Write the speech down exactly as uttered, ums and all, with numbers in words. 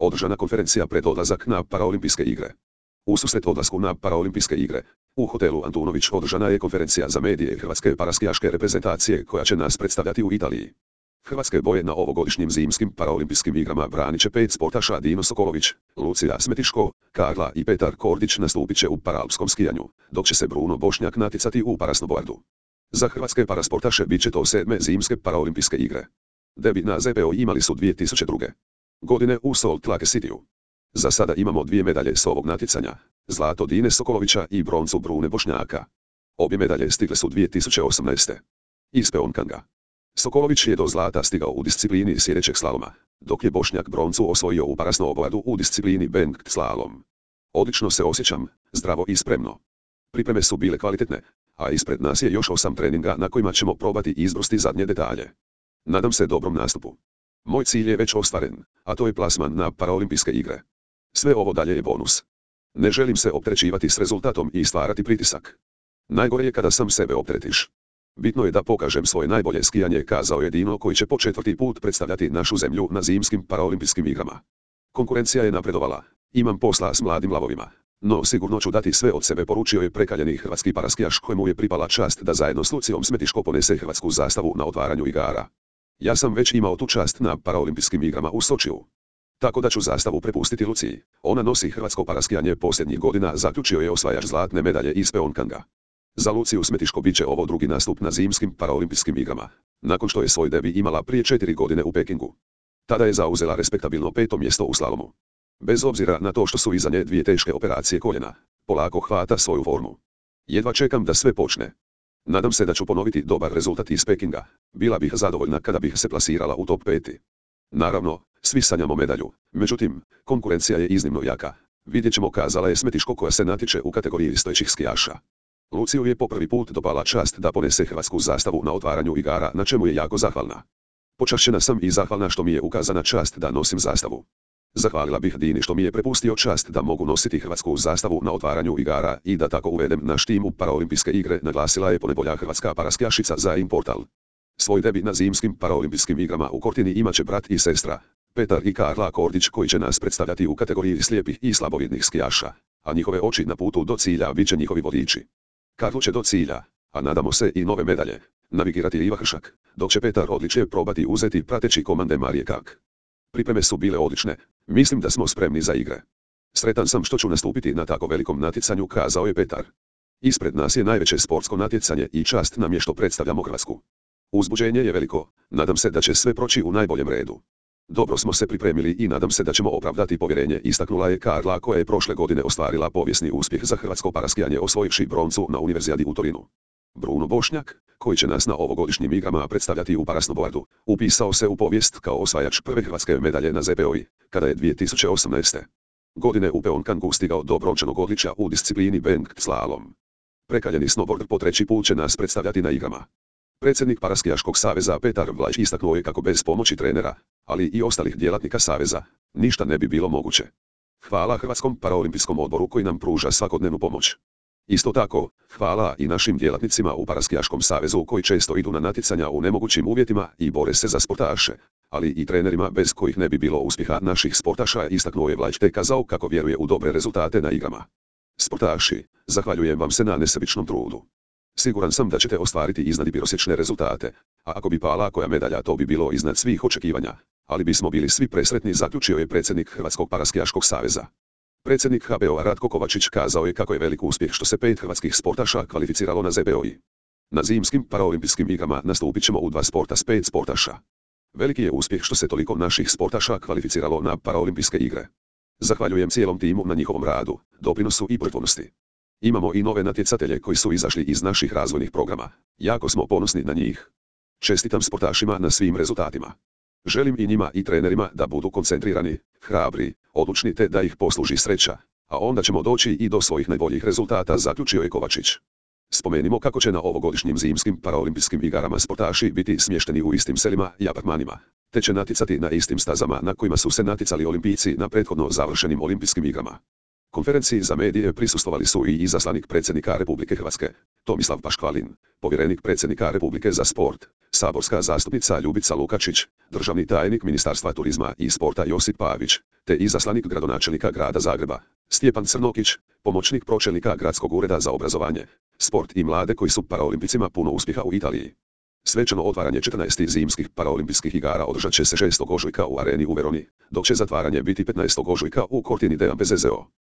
Održana konferencija pred odlazak na paraolimpijske igre. Ususret odlasku na paraolimpijske igre, u hotelu Antunović održana je konferencija za medije hrvatske paraskijaške reprezentacije koja će nas predstavljati u Italiji. Hrvatske boje na ovogodišnjim zimskim paraolimpijskim igrama branit će pet sportaša: Dino Sokolović, Lucija Smetiško, Karla i Petar Kordić nastupit će u paralpskom skijanju, dok će se Bruno Bošnjak natjecati u parasnoboardu. Za hrvatske parasportaše bit će to sedme zimske paraolimpijske igre. Debut na Z P O imali su dvije tisuće druge. godine u Salt Lake Cityu. Za sada imamo dvije medalje s ovog natjecanja, zlato Dine Sokolovića i broncu Brune Bošnjaka. Obje medalje stigle su dvije tisuće osamnaeste. Iz Pyeongchanga. Sokolović je do zlata stigao u disciplini sjedećeg slaloma, dok je Bošnjak broncu osvojio u parasnoboardu u disciplini banked slalom. Odlično se osjećam, zdravo i spremno. Pripreme su bile kvalitetne, a ispred nas je još osam treninga na kojima ćemo probati izbrusiti zadnje detalje. Nadam se dobrom nastupu. Moj cilj je već ostvaren, a to je plasman na paraolimpijske igre. Sve ovo dalje je bonus. Ne želim se opterećivati s rezultatom i stvarati pritisak. Najgore je kada sam sebe opteretiš. Bitno je da pokažem svoje najbolje skijanje, kazao je Dino, koji će po četvrti put predstavljati našu zemlju na zimskim paraolimpijskim igrama. Konkurencija je napredovala, imam posla s mladim lavovima, no sigurno ću dati sve od sebe, poručio je prekaljeni hrvatski paraskijaš kojemu je pripala čast da zajedno s Lucijom Smetiško ponese hrvatsku zastavu na otvaranju igara. Ja sam već imao tu čast na paraolimpijskim igrama u Sočiju. Tako da ću zastavu prepustiti Luciji, ona nosi hrvatsko paraskijanje posljednjih godina, zaključio je osvajač zlatne medalje iz Pyeongchanga. Za Luciju Smetiško bit će ovo drugi nastup na zimskim paraolimpijskim igrama, nakon što je svoj debut imala prije četiri godine u Pekingu. Tada je zauzela respektabilno peto mjesto u slalomu. Bez obzira na to što su iza nje dvije teške operacije koljena, polako hvata svoju formu. Jedva čekam da sve počne. Nadam se da ću ponoviti dobar rezultat iz Pekinga, bila bih zadovoljna kada bih se plasirala u top peti. Naravno, svi sanjamo medalju, međutim, konkurencija je iznimno jaka. Vidjet ćemo, kazala je Smetiško, koja se natječe u kategoriji stojećih skijaša. Luciju je po prvi put dopala čast da ponese hrvatsku zastavu na otvaranju igara, na čemu je jako zahvalna. Počašćena sam i zahvalna što mi je ukazana čast da nosim zastavu. Zahvalila bih Dini što mi je prepustio čast da mogu nositi hrvatsku zastavu na otvaranju igara i da tako uvedem naš tim u paraolimpijske igre, naglasila je ponajbolja hrvatska paraskijašica za Importal. Svoj debut na zimskim paraolimpijskim igrama u Cortini imat će brat i sestra, Petar i Karla Kordić, koji će nas predstavljati u kategoriji slijepih i slabovidnih skijaša, a njihove oči na putu do cilja bit će njihovi vodiči. Karlo će do cilja, a nadamo se i nove medalje, navigirati Iva Hršak, dok će Petar odličje probati uzeti prateći komande Marije Kak. Pripreme su bile odlične, mislim da smo spremni za igre. Sretan sam što ću nastupiti na tako velikom natjecanju, kazao je Petar. Ispred nas je najveće sportsko natjecanje i čast nam je što predstavljamo Hrvatsku. Uzbuđenje je veliko, nadam se da će sve proći u najboljem redu. Dobro smo se pripremili i nadam se da ćemo opravdati povjerenje, istaknula je Karla, koja je prošle godine ostvarila povijesni uspjeh za hrvatsko paraskijanje osvojivši broncu na Univerzijadi u Torinu. Bruno Bošnjak, koji će nas na ovogodišnjim igrama predstavljati u parasnoboardu, upisao se u povijest kao osvajač prve hrvatske medalje na Z P O-i, kada je dvije tisuće osamnaeste. godine u Pyeongchangu stigao do brončanog odličja u disciplini banked slalom. Prekaljeni snowboard po treći put će nas predstavljati na igrama. Predsjednik Paraskijaškog saveza Petar Vlajč istaknuo je kako bez pomoći trenera, ali i ostalih djelatnika saveza, ništa ne bi bilo moguće. Hvala Hrvatskom paraolimpijskom odboru koji nam pruža svakodnevnu pomoć. Isto tako, hvala i našim djelatnicima u Paraskijaškom savezu koji često idu na natjecanja u nemogućim uvjetima i bore se za sportaše, ali i trenerima bez kojih ne bi bilo uspjeha naših sportaša, istaknuo je Vlajč te kazao kako vjeruje u dobre rezultate na igrama. Sportaši, zahvaljujem vam se na nesebičnom trudu. Siguran sam da ćete ostvariti iznadprosječne rezultate, a ako bi pala koja medalja, to bi bilo iznad svih očekivanja, ali bismo bili svi presretni, zaključio je predsjednik Hrvatskog paraskijaškog saveza. Predsjednik H B O-a Ratko Kovačić kazao je kako je velik uspjeh što se pet hrvatskih sportaša kvalificiralo na Z P O-i. Na zimskim paraolimpijskim igrama nastupit ćemo u dva sporta s pet sportaša. Veliki je uspjeh što se toliko naših sportaša kvalificiralo na paraolimpijske igre. Zahvaljujem cijelom timu na njihovom radu, doprinosu i požrtvovnosti. Imamo i nove natjecatelje koji su izašli iz naših razvojnih programa, jako smo ponosni na njih. Čestitam sportašima na svim rezultatima. Želim i njima i trenerima da budu koncentrirani, hrabri, odlučni te da ih posluži sreća, a onda ćemo doći i do svojih najboljih rezultata, zaključio je Kovačić. Spomenimo kako će na ovogodišnjim zimskim paraolimpijskim igrama sportaši biti smješteni u istim selima i apartmanima, te će natjecati na istim stazama na kojima su se natjecali olimpijci na prethodno završenim olimpijskim igrama. Konferenciji za medije prisustvovali su i izaslanik predsjednika Republike Hrvatske, Tomislav Paškvalin, povjerenik predsjednika Republike za sport, saborska zastupnica Ljubica Lukačić, državni tajnik Ministarstva turizma i sporta Josip Pavić, te izaslanik gradonačelnika grada Zagreba, Stjepan Crnokić, pomoćnik pročelnika Gradskog ureda za obrazovanje, sport i mlade koji su paraolimpicima puno uspjeha u Italiji. Svečano otvaranje četrnaestih zimskih paraolimpijskih igara održat će se šestog ožujka u areni u Veroni, dok će zatvaranje biti petnaestog ožujka u Cortini d'Ampezzo.